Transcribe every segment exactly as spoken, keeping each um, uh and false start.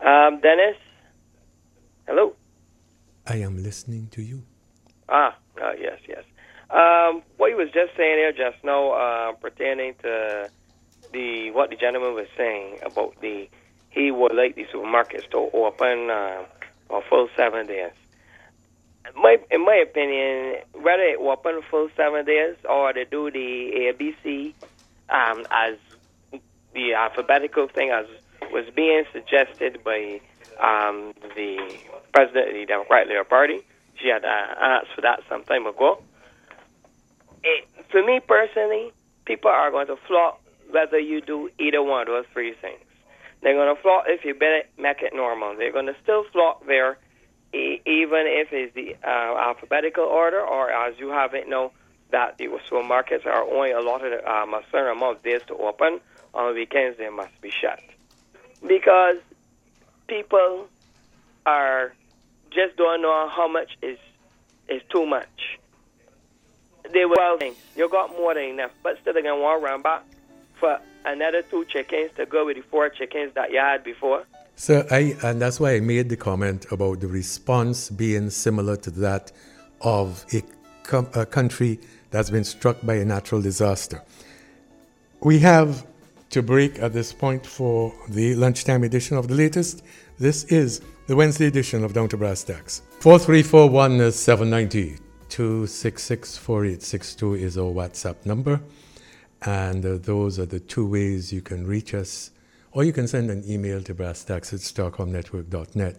Um, Dennis? Hello? I am listening to you. Ah, uh, yes, yes. Um, what you was just saying there just now, uh, pertaining to the what the gentleman was saying about the he would like the supermarkets to open uh, for full seven days. My, in my opinion, whether it open full seven days or they do the A B C um, as the alphabetical thing as was being suggested by um, the president of the Democratic Labour Party. She had uh, asked for that some time ago. It, for me personally, people are going to flock whether you do either one of those three things. They're going to flock if you better make it normal. They're going to still flock there, e- even if it's the uh, alphabetical order, or as you have it now, that the supermarkets are only allotted um, a certain amount of days to open. On weekends, they must be shut. Because people are just don't know how much is is too much. They will think you got more than enough, but still they're going to want to run back for another two chickens to go with the four chickens that you had before. So I, and that's why I made the comment about the response being similar to that of a, com- a country that's been struck by a natural disaster. We have to break at this point for the lunchtime edition of The Latest. This is the Wednesday edition of Down to Brass Tacks. four three four one seven nine zero two six six four eight six two is our WhatsApp number. And uh, those are the two ways you can reach us. Or you can send an email to brasstacks at starcom network dot net.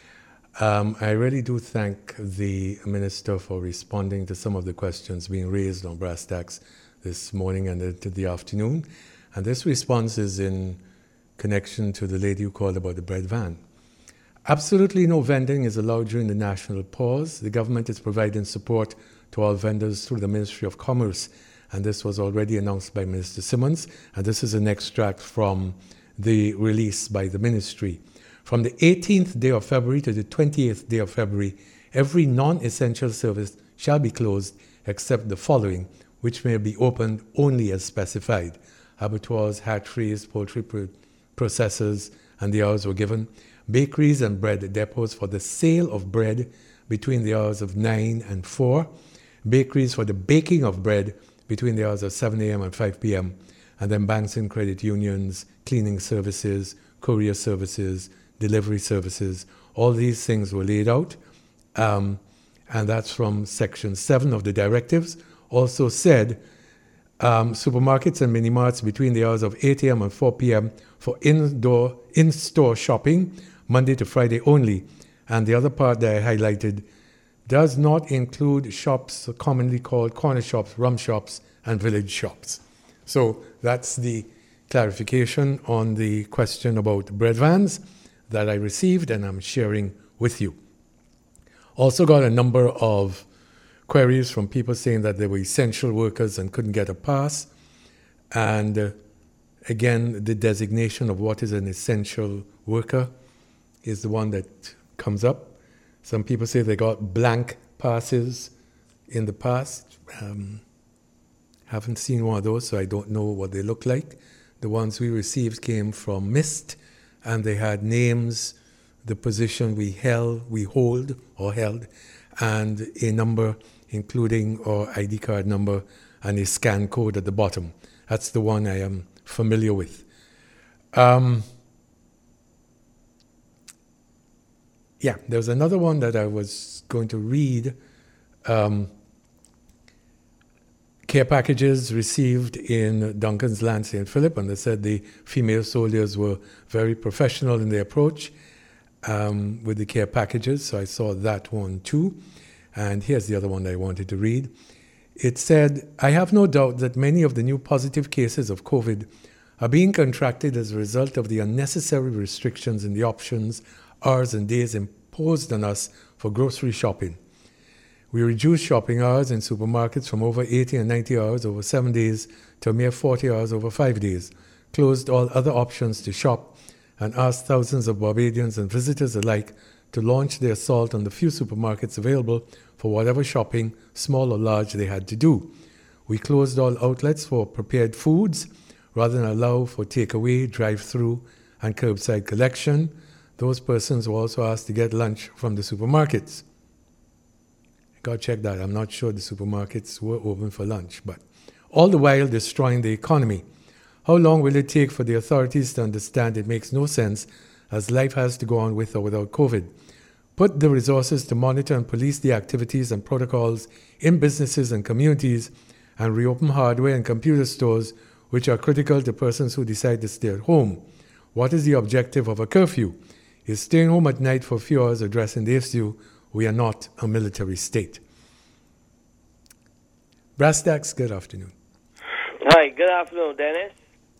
Um, I really do thank the Minister for responding to some of the questions being raised on Brass Tacks this morning and into the afternoon. And this response is in connection to the lady who called about the bread van. Absolutely no vending is allowed during the national pause. The government is providing support to all vendors through the Ministry of Commerce. And this was already announced by Minister Simmons. And this is an extract from the release by the ministry. From the eighteenth day of February to the twenty-eighth day of February, every non-essential service shall be closed except the following, which may be opened only as specified. Abattoirs, hatcheries, poultry pro- processors, and the hours were given. Bakeries and bread depots for the sale of bread between the hours of nine and four. Bakeries for the baking of bread between the hours of seven a.m. and five p.m. And then banks and credit unions, cleaning services, courier services, delivery services. All these things were laid out. Um, and that's from Section seven of the directives. Also said, um, supermarkets and mini-marts between the hours of eight a.m. and four p.m. for indoor, in-store shopping, Monday to Friday only. And the other part that I highlighted does not include shops commonly called corner shops, rum shops, and village shops. So that's the clarification on the question about bread vans that I received and I'm sharing with you. Also got a number of queries from people saying that they were essential workers and couldn't get a pass. And uh, again, the designation of what is an essential worker is the one that comes up. Some people say they got blank passes in the past. Um, haven't seen one of those, so I don't know what they look like. The ones we received came from MIST, and they had names, the position we held, we hold or held, and a number, including our I D card number and a scan code at the bottom. That's the one I am familiar with. Um, yeah, there's another one that I was going to read. Um, care packages received in Duncan's Land, Saint Philip, and they said the female soldiers were very professional in their approach um, with the care packages, so I saw that one too. And here's the other one I wanted to read. It said, I have no doubt that many of the new positive cases of COVID are being contracted as a result of the unnecessary restrictions in the options, hours and days imposed on us for grocery shopping. We reduced shopping hours in supermarkets from over eighty and ninety hours over seven days to a mere forty hours over five days, closed all other options to shop, and asked thousands of Barbadians and visitors alike to launch their assault on the few supermarkets available for whatever shopping, small or large, they had to do. We closed all outlets for prepared foods rather than allow for takeaway, drive-through, and curbside collection. those persons were also asked to get lunch from the supermarkets. Got to check that. I'm not sure the supermarkets were open for lunch, but all the while destroying the economy. How long will it take for the authorities to understand it makes no sense as life has to go on with or without COVID? Put the resources to monitor and police the activities and protocols in businesses and communities and reopen hardware and computer stores which are critical to persons who decide to stay at home. What is the objective of a curfew? Is staying home at night for a few hours addressing the issue? We are not a military state. Brass Tacks, good afternoon. Hi, good afternoon, Dennis.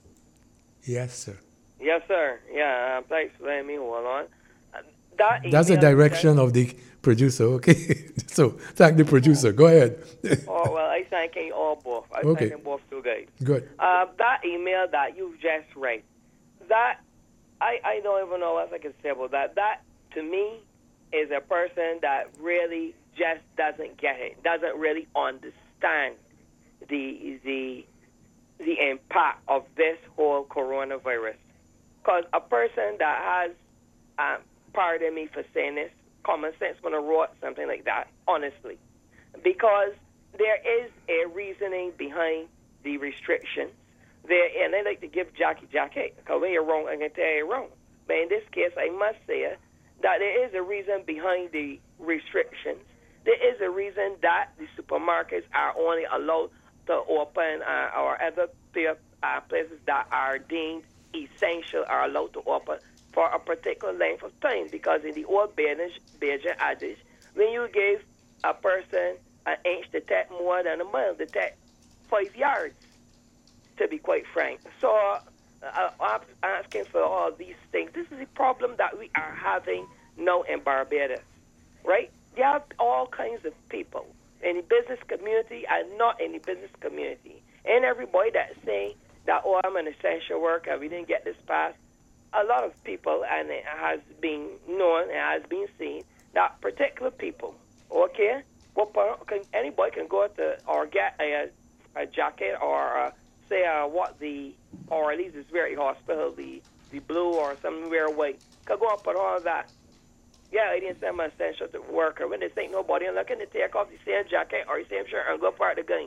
Yes, sir. Yes, sir. Yeah, uh, thanks for letting me hold on. Uh, that That's the direction of the producer, okay? So, thank the producer. Go ahead. Oh, well, I thank you all both. I okay. thank you both too, guys. Good. Uh, that email that you just read, that, I, I don't even know what I can say about that. That, to me, is a person that really just doesn't get it, doesn't really understand the the the impact of this whole coronavirus. Because a person that has, um, pardon me for saying this, common sense when I wrote something like that, honestly. Because there is a reasoning behind the restrictions. There, and I like to give Jackie Jackie, because when you're wrong, I can tell you're wrong. But in this case, I must say that there is a reason behind the restrictions. There is a reason that the supermarkets are only allowed to open, uh, or other uh, places that are deemed essential are allowed to open for a particular length of time. Because in the old Bajan adage, when you gave a person an inch to take more than a mile, to take five yards, to be quite frank. So uh, I'm asking for all these things. This is a problem that we are having now in Barbados, right? You have all kinds of people in the business community and not in the business community. And everybody that's saying that, oh, I'm an essential worker, we didn't get this passed. A lot of people, and it has been known, it has been seen, that particular people, okay, well, can, anybody can go to or get a, a jacket or uh, say uh, what the, or at least it's very hospital, the, the blue or somewhere white, can go up and all that. Yeah, I didn't say I'm an essential worker. When they say nobody, I'm looking to take off the same jacket or the same shirt and go part of the gang.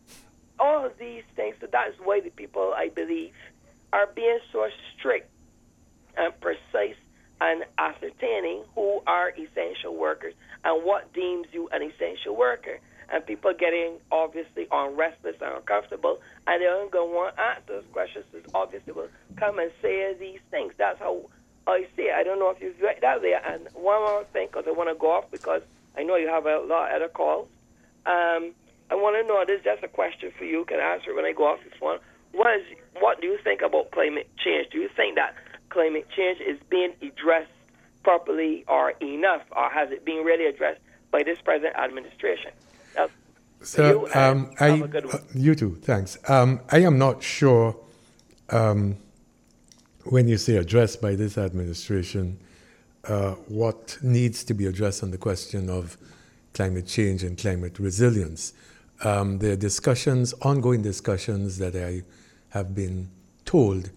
All of these things, so that's why the people, I believe, are being so strict and precise and ascertaining who are essential workers and what deems you an essential worker. And people getting obviously unrestless and uncomfortable, and they're going to want to ask those questions, so obviously will come and say these things. That's how I see it. I don't know if you've read that there. And one more thing, because I want to go off, because I know you have a lot of other calls. Um, I want to know, this is just a question for you. You can answer it when I go off this one. What, is, what do you think about climate change? Do you think that climate change is being addressed properly or enough, or has it been really addressed by this present administration? That's so, you, um, I, have a good one. Uh, you too, thanks. Um, I am not sure um, when you say addressed by this administration, uh, what needs to be addressed on the question of climate change and climate resilience. Um, there are discussions, ongoing discussions that I have been told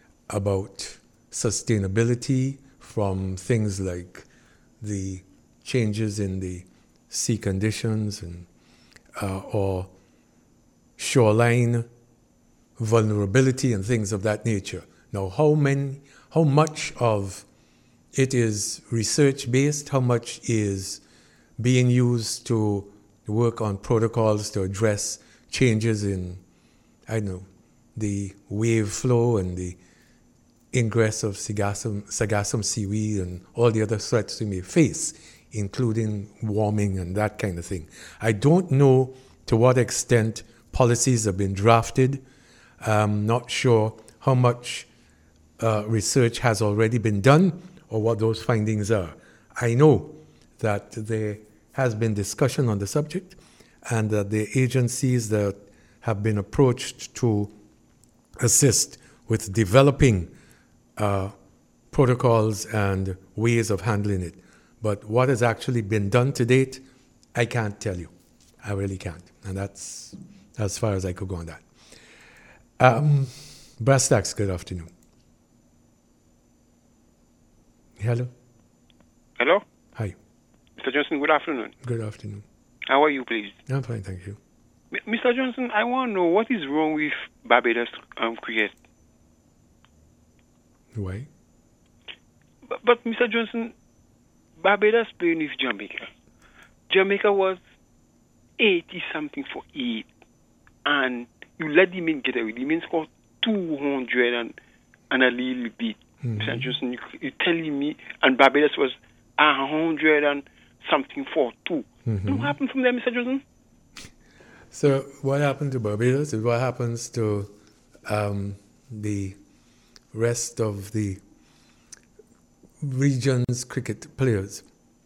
about sustainability, from things like the changes in the sea conditions and uh, or shoreline vulnerability and things of that nature. Now, how many, how much of it is research-based, how much is being used to work on protocols to address changes in, I don't know, the wave flow and the ingress of sargassum, sargassum seaweed and all the other threats we may face, including warming and that kind of thing. I don't know to what extent policies have been drafted. I'm not sure how much uh, research has already been done or what those findings are. I know that there has been discussion on the subject and that the agencies that have been approached to assist with developing uh, protocols and ways of handling it. But what has actually been done to date, I can't tell you. I really can't. And that's as far as I could go on that. Um, Brass Tacks, good afternoon. Hello. Hello? Hi. Mister Johnson, good afternoon. Good afternoon. How are you, please? I'm fine, thank you. M- Mister Johnson, I want to know what is wrong with Barbados um, cricket. Why? But, but Mister Johnson, Barbados playing with Jamaica. Jamaica was eighty-something for eight. And you let the men get away. The men scored two hundred and, and a little bit. Mm-hmm. Mister Johnson, you, you're telling me, and Barbados was one hundred and something for two. Mm-hmm. What happened from there, Mister Johnson? So what happened to Barbados is what happens to um, the rest of the region's cricket players.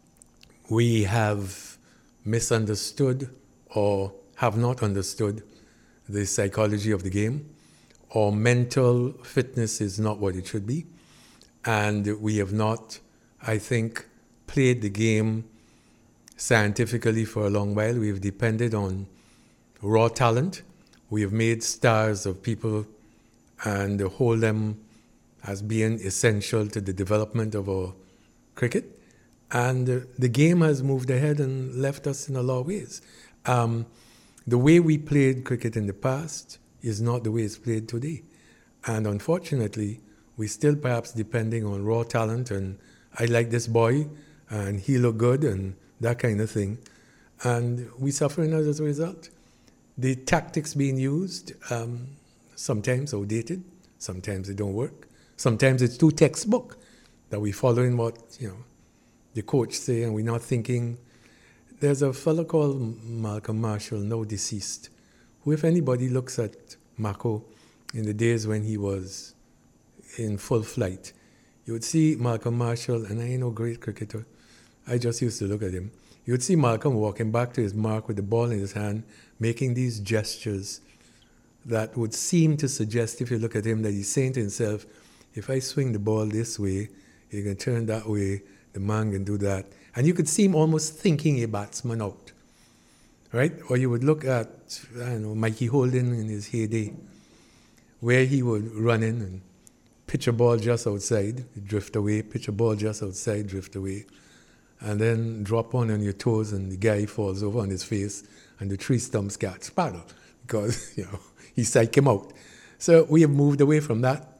We have misunderstood or have not understood the psychology of the game, or mental fitness is not what it should be, and we have not, I think, played the game scientifically for a long while. We've depended on raw talent. We have made stars of people and hold them as being essential to the development of our cricket. And uh, the game has moved ahead and left us in a lot of ways. Um, the way we played cricket in the past is not the way it's played today. And unfortunately, we're still perhaps depending on raw talent and I like this boy and he look good and that kind of thing. And we're suffering as a result. The tactics being used, um, sometimes outdated, sometimes they don't work. Sometimes it's too textbook that we're following what, you know, the coach say and we're not thinking. There's a fellow called Malcolm Marshall, now deceased, who if anybody looks at Mako in the days when he was in full flight, you would see Malcolm Marshall, and I ain't no great cricketer, I just used to look at him. You would see Malcolm walking back to his mark with the ball in his hand, making these gestures that would seem to suggest, if you look at him, that he's saying to himself, if I swing the ball this way, you can turn that way, the man can do that. And you could see him almost thinking a batsman out, right? Or you would look at, I don't know, Mikey Holden in his heyday, where he would run in and pitch a ball just outside, drift away, pitch a ball just outside, drift away, and then drop on on your toes and the guy falls over on his face and the tree stumps catch paddle because, you know, he psyched him out. So we have moved away from that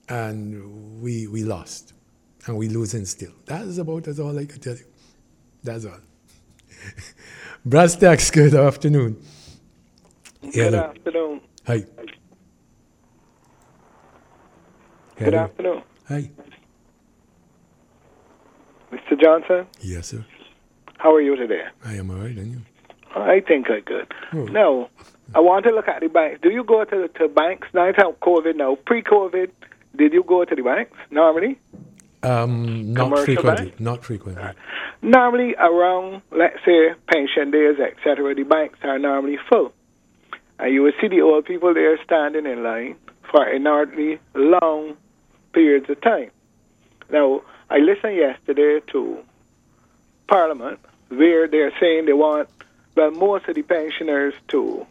and we we lost and we losing still. That is about as all I can tell you. That's all. Brastax, good afternoon. Good Hello. afternoon. Hi. Good Hello. afternoon. Hi. Mister Johnson, Yes, sir. how are you today? I am all right, and you? I think I'm good. Oh. Now, I want to look at the banks. Do you go to to banks now? It's out COVID now. Pre-COVID, did you go to the banks normally? Um, not Commercial frequently. bank? Not frequently. Normally around, let's say, pension days, et cetera, the banks are normally full. And you will see the old people there standing in line for inordinately long periods of time. Now, I listened yesterday to Parliament where they're saying they want, well, most of the pensioners to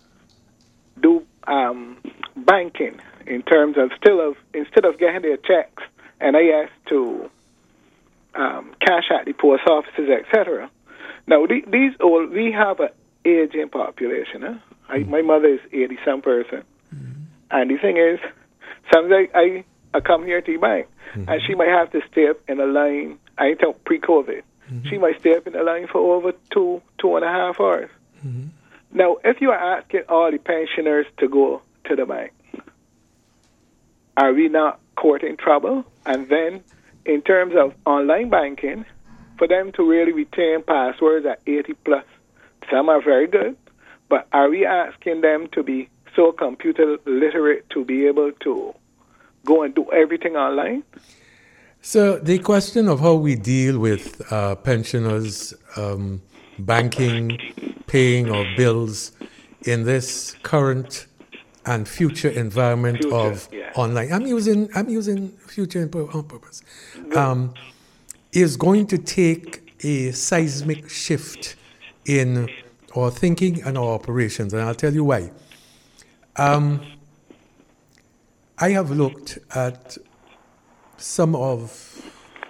do um, banking in terms of still of instead of getting their checks and I S to um, cash at the post offices, et cetera. Now, the, these old, we have an aging population. Huh? I, my mother is eighty-some person. Mm-hmm. And the thing is, sometimes I, I, I come here to the bank, mm-hmm. and she might have to stay up in a line, I think pre-COVID. Mm-hmm. She might stay up in a line for over two, two and a half hours. Mm-hmm. Now, if you are asking all the pensioners to go to the bank, are we not courting trouble? And then, in terms of online banking, for them to really retain passwords at eighty plus, some are very good, but are we asking them to be so computer literate to be able to go and do everything online? So the question of how we deal with uh, pensioners, um, banking, paying our bills in this current and future environment Future, of yeah. online. I'm using I'm using future on purpose. Um, is going to take a seismic shift in our thinking and our operations, and I'll tell you why. Um, I have looked at some of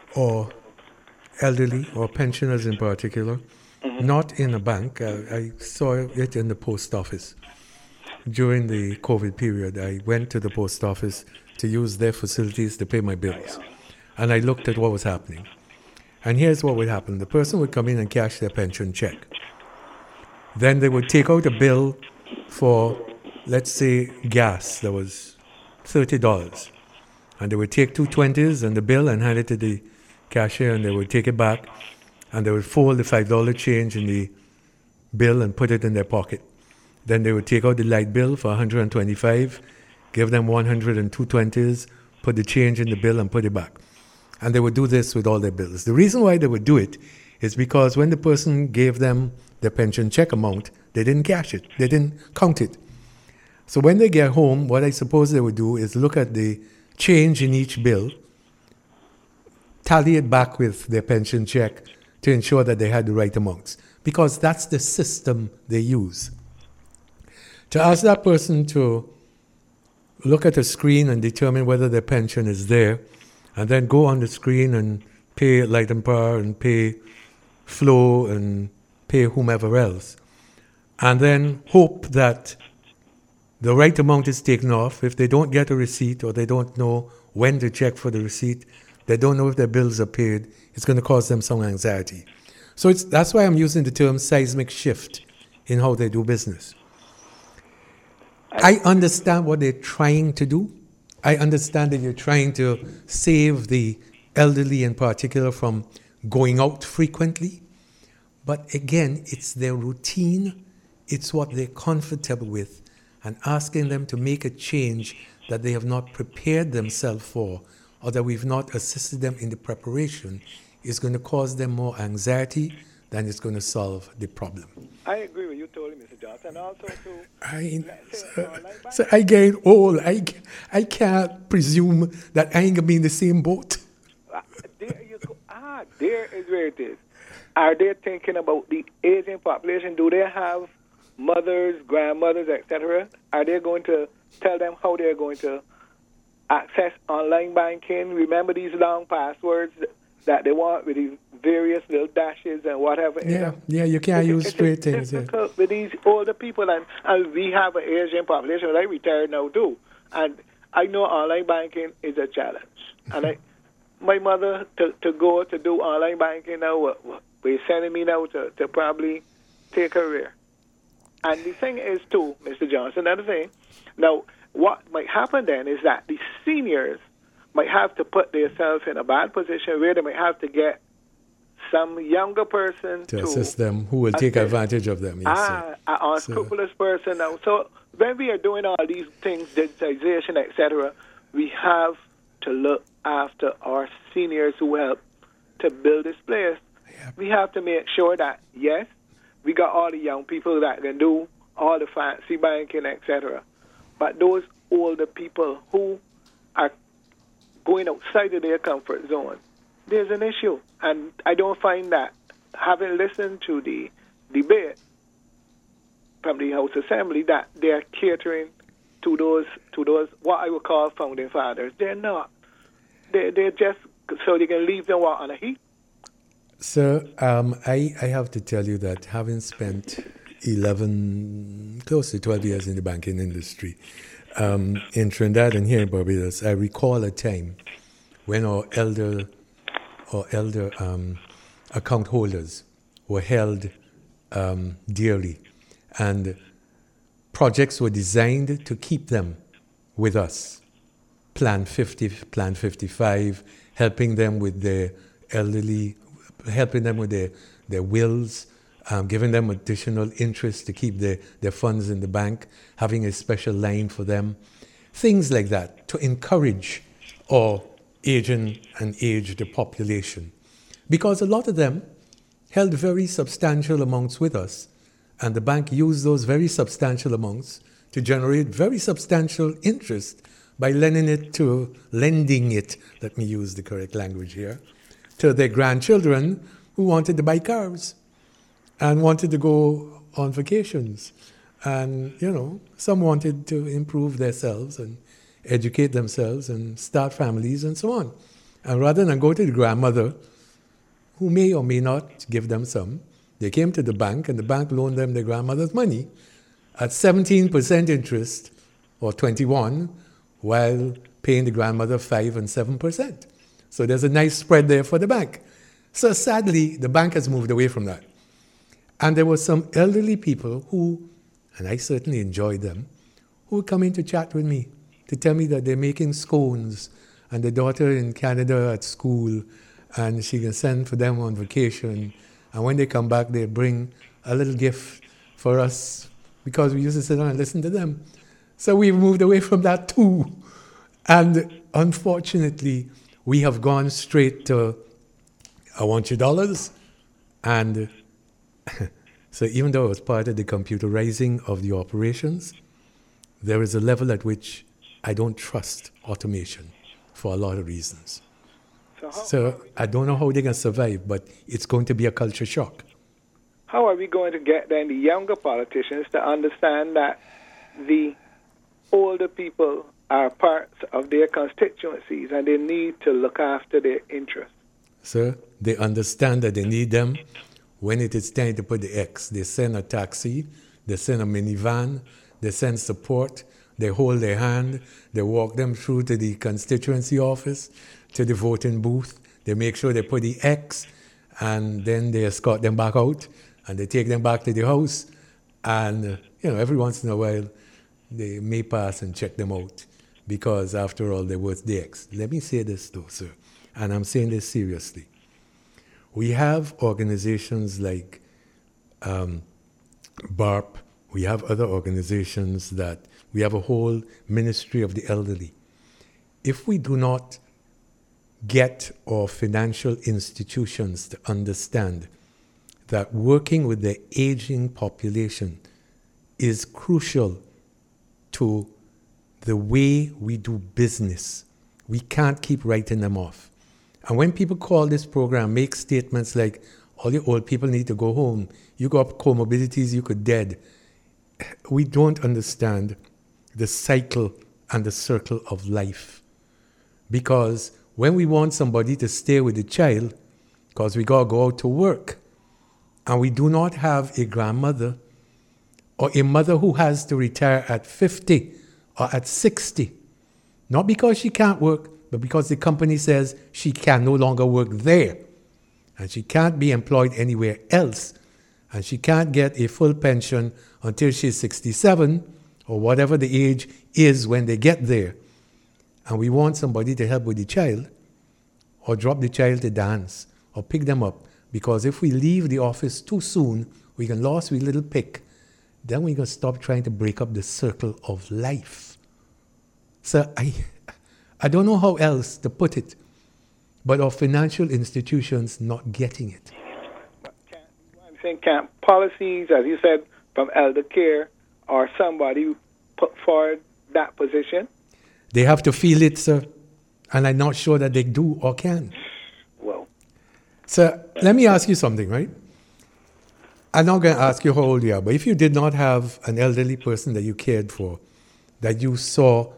or elderly or pensioners in particular, mm-hmm. not in a bank. Uh, I saw it in the post office. During the COVID period, I went to the post office to use their facilities to pay my bills. And I looked at what was happening. And here's what would happen. The person would come in and cash their pension check. Then they would take out a bill for, let's say, gas that was thirty dollars. And they would take two twenties and the bill and hand it to the cashier, and they would take it back, and they would fold the five dollar change in the bill and put it in their pocket. Then they would take out the light bill for one hundred twenty-five, give them one hundred and two twenties, put the change in the bill and put it back. And they would do this with all their bills. The reason why they would do it is because when the person gave them their pension check amount, they didn't cash it. They didn't count it. So when they get home, what I suppose they would do is look at the change in each bill, tally it back with their pension check to ensure that they had the right amounts, because that's the system they use. To ask that person to look at a screen and determine whether their pension is there, and then go on the screen and pay Light and Power and pay Flow and pay whomever else, and then hope that the right amount is taken off. If they don't get a receipt or they don't know when to check for the receipt, they don't know if their bills are paid, it's going to cause them some anxiety. So it's, that's why I'm using the term seismic shift in how they do business. I understand what they're trying to do. I understand that you're trying to save the elderly in particular from going out frequently. But again, it's their routine. It's what they're comfortable with. And asking them to make a change that they have not prepared themselves for, or that we've not assisted them in the preparation, is going to cause them more anxiety than it's going to solve the problem. I agree with you totally, Mister Johnson. Also, too, I, so, so I get old. I, I can't presume that I ain't going to be in the same boat. Uh, there you go. Ah, there is where it is. Are they thinking about the aging population? Do they have mothers, grandmothers, et cetera? Are they going to tell them how they're going to access online banking? Remember these long passwords that they want with these various little dashes and whatever. Yeah, you know? yeah, you can't it's, use it's, straight it's things. difficult Yeah. with these older people, and, and we have an Asian population. I retired now too, and I know online banking is a challenge. And I, my mother to, to go to do online banking now, we're sending me now to, to probably take a career. And the thing is too, Mister Johnson, another thing. Now, what might happen then is that the seniors might have to put themselves in a bad position where they might have to get some younger person to, to assist them, who will take advantage of them. Yes, ah, an unscrupulous so. person. Now, so when we are doing all these things, digitization, et cetera, we have to look after our seniors who help to build this place. Yep. We have to make sure that, yes, we got all the young people that can do all the fancy banking, et cetera. But those older people who are going outside of their comfort zone, there's an issue. And I don't find that, having listened to the debate from the House Assembly, that they're catering to those, to those what I would call founding fathers. They're not. They're, they're just so they can leave them on a heap. So um, I, I have to tell you that having spent eleven, close to twelve years in the banking industry, um, in Trinidad and here in Barbados, I recall a time when our elder or elder um, account holders were held um, dearly, and projects were designed to keep them with us. Plan fifty, Plan fifty-five, helping them with their elderly, helping them with their, their wills, um, giving them additional interest to keep their, their funds in the bank, having a special line for them, things like that, to encourage our aging and aged population. Because a lot of them held very substantial amounts with us, and the bank used those very substantial amounts to generate very substantial interest by lending it to, lending it, let me use the correct language here, to their grandchildren who wanted to buy cars and wanted to go on vacations. And, you know, some wanted to improve themselves and educate themselves and start families and so on. And rather than go to the grandmother, who may or may not give them some, they came to the bank and the bank loaned them their grandmother's money at seventeen percent interest or twenty-one, while paying the grandmother five and seven percent. So there's a nice spread there for the bank. So sadly, the bank has moved away from that. And there were some elderly people who, and I certainly enjoyed them, who would come in to chat with me, to tell me that they're making scones and the daughter in Canada at school, and she can send for them on vacation. And when they come back, they bring a little gift for us because we used to sit down and listen to them. So we've moved away from that too. And unfortunately, we have gone straight to, I want your dollars. And so even though it was part of the computerizing of the operations, there is a level at which I don't trust automation for a lot of reasons. So, how, so I don't know how they're going to survive, but it's going to be a culture shock. How are we going to get then the younger politicians to understand that the older people are parts of their constituencies and they need to look after their interests? Sir, they understand that they need them. When it is time to put the X, they send a taxi, they send a minivan, they send support, they hold their hand, they walk them through to the constituency office, to the voting booth, they make sure they put the X, and then they escort them back out, and they take them back to the house, and uh, you know, every once in a while, they may pass and check them out, because after all, they're worth the X. Let me say this though, sir, and I'm saying this seriously. We have organizations like um, B A R P, we have other organizations that, we have a whole ministry of the elderly. If we do not get our financial institutions to understand that working with the aging population is crucial to the way we do business, we can't keep writing them off. And when people call this program, make statements like, all your old people need to go home, you got comorbidities, you could dead. We don't understand the cycle and the circle of life. Because when we want somebody to stay with the child, because we got to go out to work, and we do not have a grandmother or a mother who has to retire at fifty or at sixty, not because she can't work, but because the company says she can no longer work there, and she can't be employed anywhere else, and she can't get a full pension until she's sixty-seven, or whatever the age is when they get there. And we want somebody to help with the child, or drop the child to dance, or pick them up. Because if we leave the office too soon, we can lose with little pick. Then we can stop trying to break up the circle of life. So I, I don't know how else to put it, but our financial institutions not getting it. But can, I'm saying can't policies, as you said, from elder care, or somebody put forward that position? They have to feel it, sir. And I'm not sure that they do or can. Well. Sir, let me ask you something, right? I'm not going to ask you how old you are, but if you did not have an elderly person that you cared for, that you saw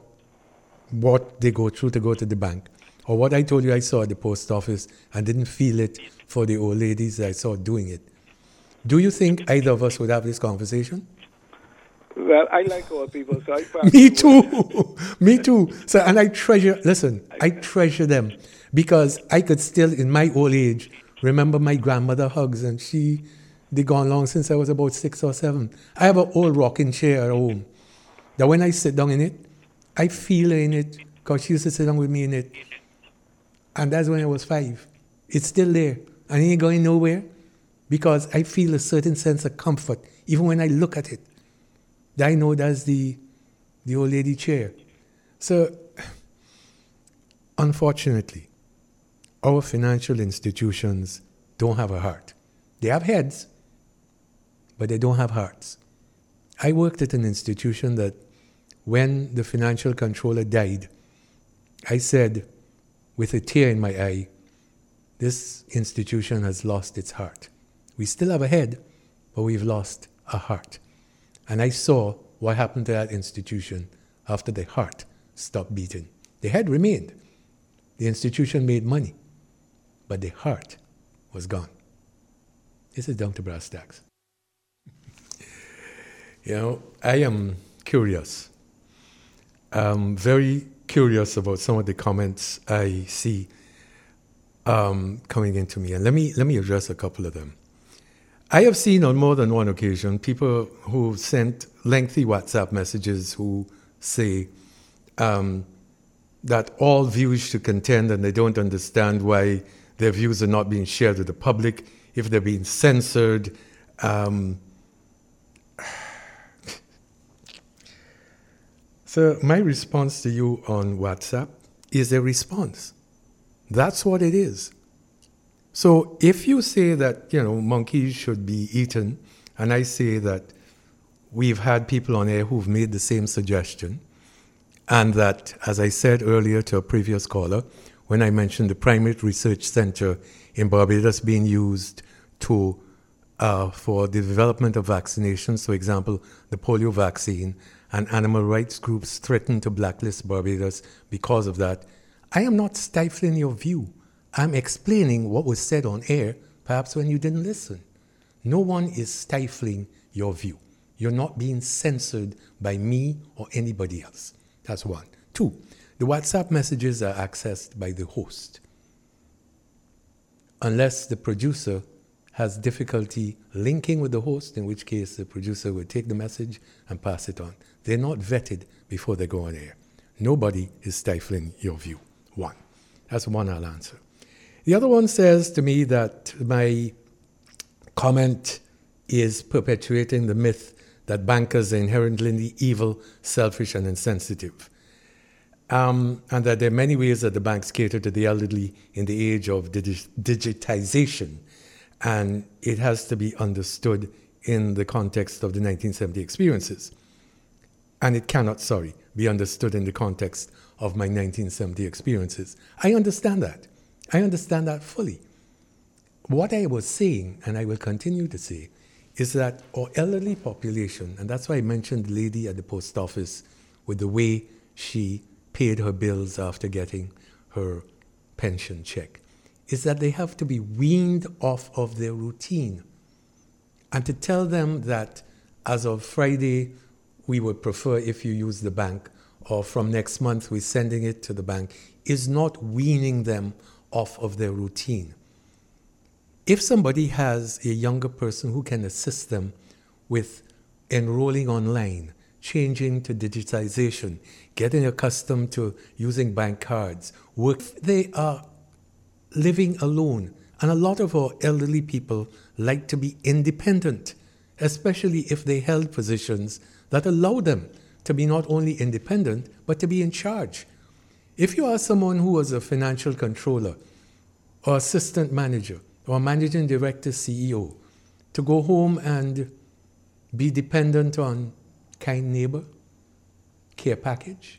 what they go through to go to the bank, or what I told you I saw at the post office and didn't feel it for the old ladies I saw doing it, do you think either of us would have this conversation? Well, I like old people, so I probably Me too. Me too. So, and I treasure, listen, I treasure them because I could still, in my old age, remember my grandmother hugs, and she, they gone long since I was about six or seven. I have an old rocking chair at home that when I sit down in it, I feel her in it because she used to sit down with me in it. And that's when I was five. It's still there. And it ain't going nowhere because I feel a certain sense of comfort, even when I look at it. I know that's the, the old lady chair. So, unfortunately, our financial institutions don't have a heart. They have heads, but they don't have hearts. I worked at an institution that when the financial controller died, I said, with a tear in my eye, this institution has lost its heart. We still have a head, but we've lost a heart. And I saw what happened to that institution after the heart stopped beating. The head remained. The institution made money, but the heart was gone. This is down to brass tacks. You know, I am curious. I'm very curious about some of the comments I see um, coming into me. And let me, let me address a couple of them. I have seen on more than one occasion people who sent lengthy WhatsApp messages who say um, that all views should contend, and they don't understand why their views are not being shared with the public, if they're being censored. Um, so my response to you on WhatsApp is a response. That's what it is. So if you say that, you know, monkeys should be eaten, and I say that we've had people on air who've made the same suggestion, and that, as I said earlier to a previous caller, when I mentioned the Primate Research Center in Barbados being used to uh, for the development of vaccinations, for example, the polio vaccine, and animal rights groups threatened to blacklist Barbados because of that, I am not stifling your view. I'm explaining what was said on air, perhaps when you didn't listen. No one is stifling your view. You're not being censored by me or anybody else. That's one. Two, the WhatsApp messages are accessed by the host. Unless the producer has difficulty linking with the host, in which case the producer will take the message and pass it on. They're not vetted before they go on air. Nobody is stifling your view. One. That's one I'll answer. The other one says to me that my comment is perpetuating the myth that bankers are inherently evil, selfish, and insensitive. Um, and that there are many ways that the banks cater to the elderly in the age of digi- digitization. And it has to be understood in the context of the nineteen seventy experiences. And it cannot, sorry, be understood in the context of my nineteen seventy experiences. I understand that. I understand that fully. What I was saying, and I will continue to say, is that our elderly population, and that's why I mentioned the lady at the post office with the way she paid her bills after getting her pension check, is that they have to be weaned off of their routine. And to tell them that as of Friday, we would prefer if you use the bank, or from next month we're sending it to the bank, is not weaning them off of their routine. If somebody has a younger person who can assist them with enrolling online, changing to digitization, getting accustomed to using bank cards, work, they are living alone. And a lot of our elderly people like to be independent, especially if they held positions that allow them to be not only independent, but to be in charge. If you are someone who was a financial controller or assistant manager or managing director C E O, to go home and be dependent on kind neighbor, care package,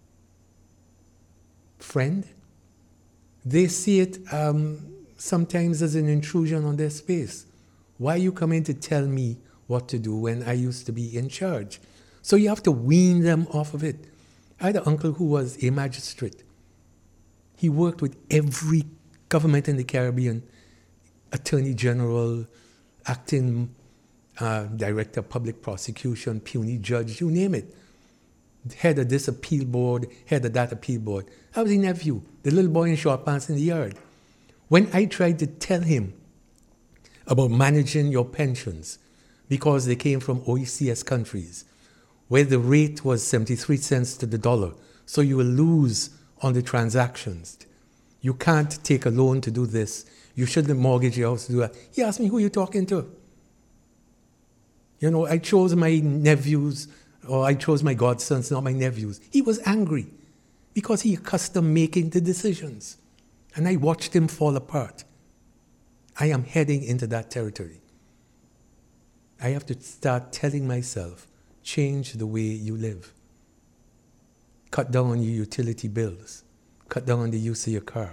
friend, they see it um, sometimes as an intrusion on their space. Why are you coming to tell me what to do when I used to be in charge? So you have to wean them off of it. I had an uncle who was a magistrate. He worked with every government in the Caribbean, attorney general, acting uh, director of public prosecution, puisne judge, you name it. Head of this appeal board, head of that appeal board. I was his nephew, the little boy in short pants in the yard. When I tried to tell him about managing your pensions, because they came from O E C S countries, where the rate was seventy-three cents to the dollar, so you will lose on the transactions. You can't take a loan to do this. You shouldn't mortgage your house to do that. He asked me, who are you talking to? You know, I chose my nephews, or I chose my godsons, not my nephews. He was angry because he accustomed making the decisions. And I watched him fall apart. I am heading into that territory. I have to start telling myself, change the way you live. Cut down on your utility bills. Cut down on the use of your car.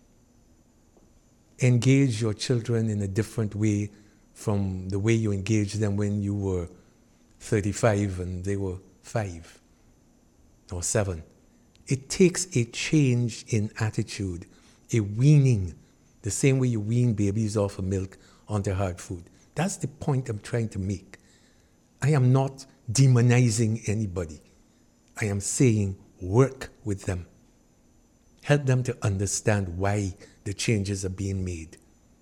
Engage your children in a different way from the way you engaged them when you were thirty-five and they were five or seven. It takes a change in attitude, a weaning, the same way you wean babies off of milk onto hard food. That's the point I'm trying to make. I am not demonizing anybody. I am saying work with them. Help them to understand why the changes are being made.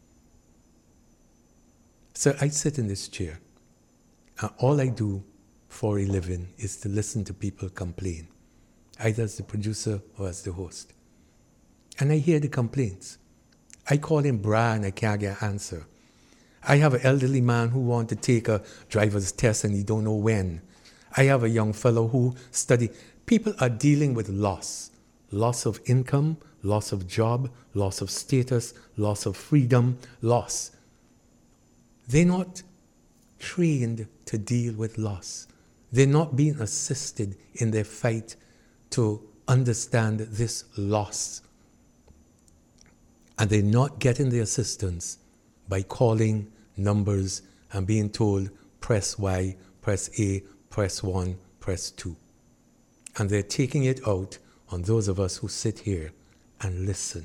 So I sit in this chair, and all I do for a living is to listen to people complain, either as the producer or as the host. And I hear the complaints. I call him Bra and I can't get an answer. I have an elderly man who wants to take a driver's test and he don't know when. I have a young fellow who study. People are dealing with loss. Loss of income, loss of job, loss of status, loss of freedom, loss. They're not trained to deal with loss. They're not being assisted in their fight to understand this loss. And they're not getting the assistance by calling numbers and being told, press Y, press A, press one, press two. And they're taking it out on those of us who sit here and listen.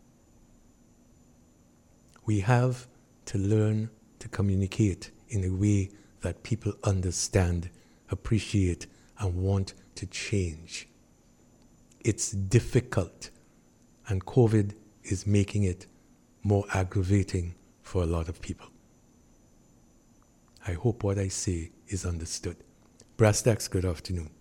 We have to learn to communicate in a way that people understand, appreciate, and want to change. It's difficult, and COVID is making it more aggravating for a lot of people. I hope what I say is understood. Brass Tacks, good afternoon.